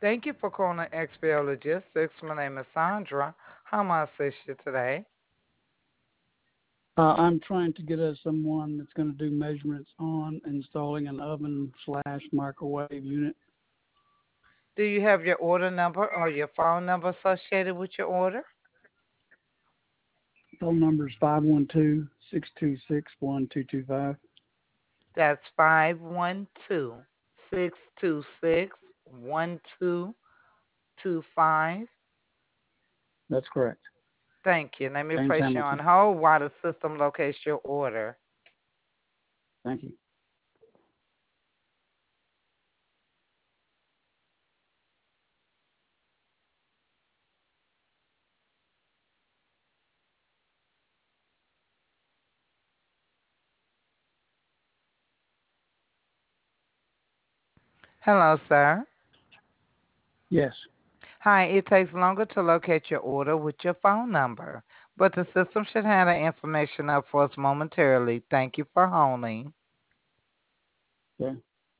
Thank you for calling XPO Logistics. My name is Sandra. How may I assist you today? I'm trying to get us someone that's going to do measurements on installing an oven slash microwave unit. Do you have your order number or your phone number associated with your order? Phone number is 512-626-1225. That's 512-626-1225. That's correct. Thank you. Let me James place you on Hamilton. hold while the system locates your order. Thank you. Hello, sir. Yes. Hi, it takes longer to locate your order with your phone number, but the system should have the information up for us momentarily. Thank you for holding. Okay.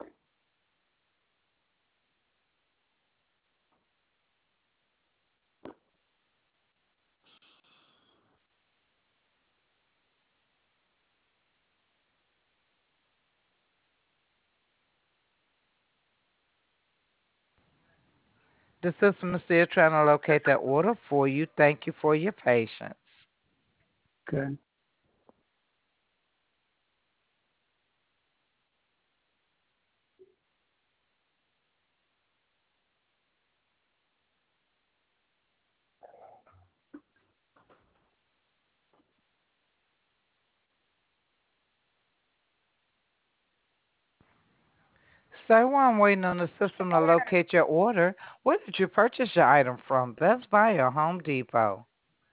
The system is still trying to locate that order for you. Thank you for your patience. Okay. So while I'm waiting on the system to locate your order, where did you purchase your item from? Best Buy or Home Depot?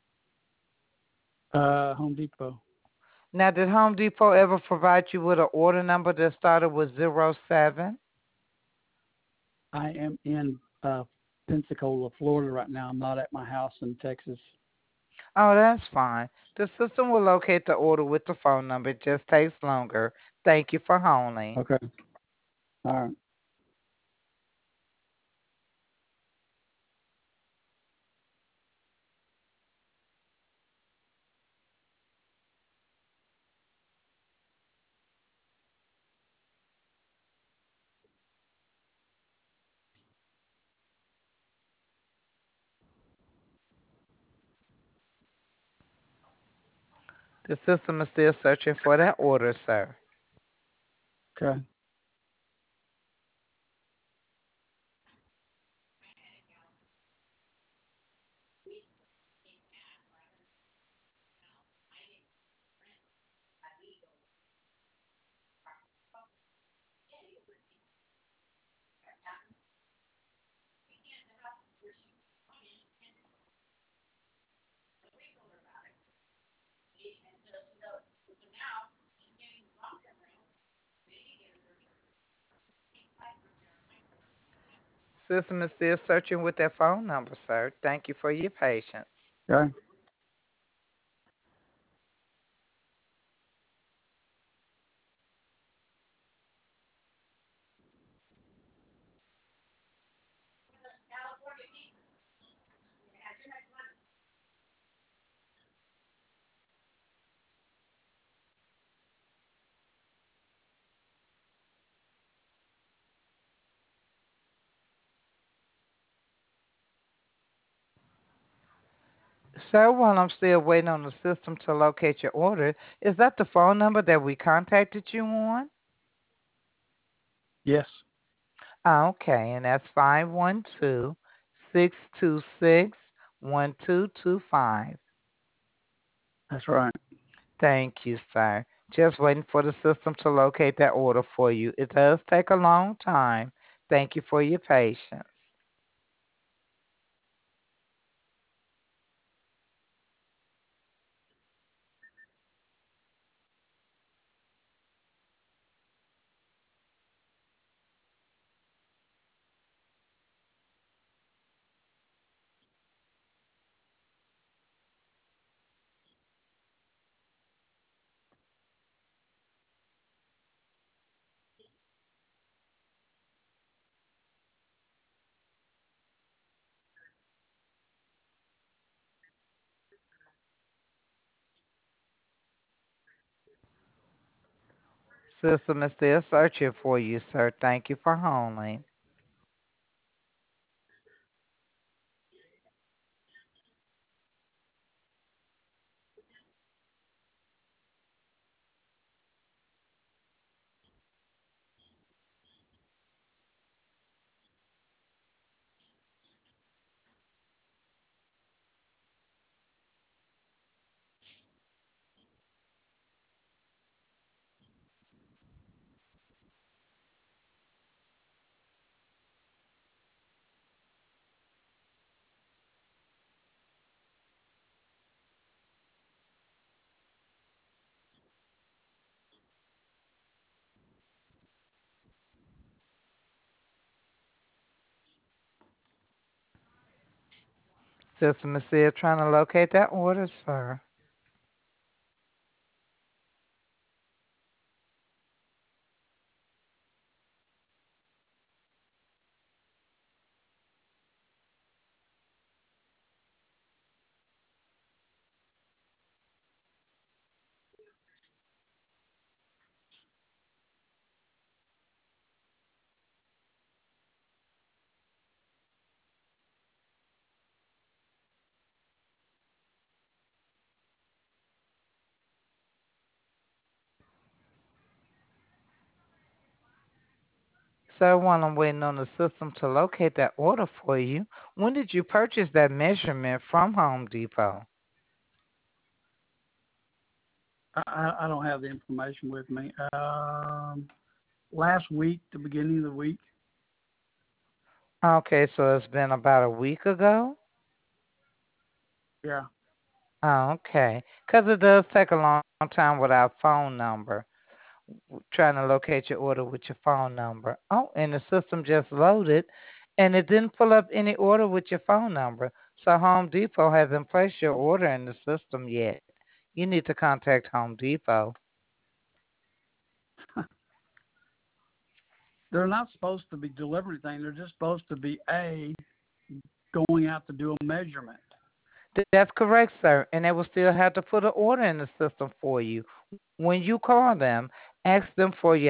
Home Depot. Now, did Home Depot ever provide you with an order number that started with 07? I am in Pensacola, Florida right now. I'm not at my house in Texas. Oh, that's fine. The system will locate the order with the phone number. It just takes longer. Thank you for holding. Okay. All right. The system is still searching for that order, sir. Okay. System is still searching with that phone number, sir. Thank you for your patience. Okay. Sir, while I'm still waiting on the system to locate your order, is that the phone number that we contacted you on? Yes. Okay, and that's 512-626-1225. That's right. Thank you, sir. Just waiting for the system to locate that order for you. It does take a long time. Thank you for your patience. System is still searching for you, sir. Thank you for holding. System is still trying to locate that order, sir. Sir, while I'm waiting on the system to locate that order for you, when did you purchase that measurement from Home Depot? I don't have the information with me. Last week, the beginning of the week. Okay, so it's been about a week ago? Yeah. Oh, okay. Because it does take a long time with our phone number, trying to locate your order with your phone number. Oh, and the system just loaded, and it didn't pull up any order with your phone number. So Home Depot hasn't placed your order in the system yet. You need to contact Home Depot. They're not supposed to be delivering anything. They're just supposed to be going out to do a measurement. That's correct, sir. And they will still have to put an order in the system for you. When you call them, ask them for your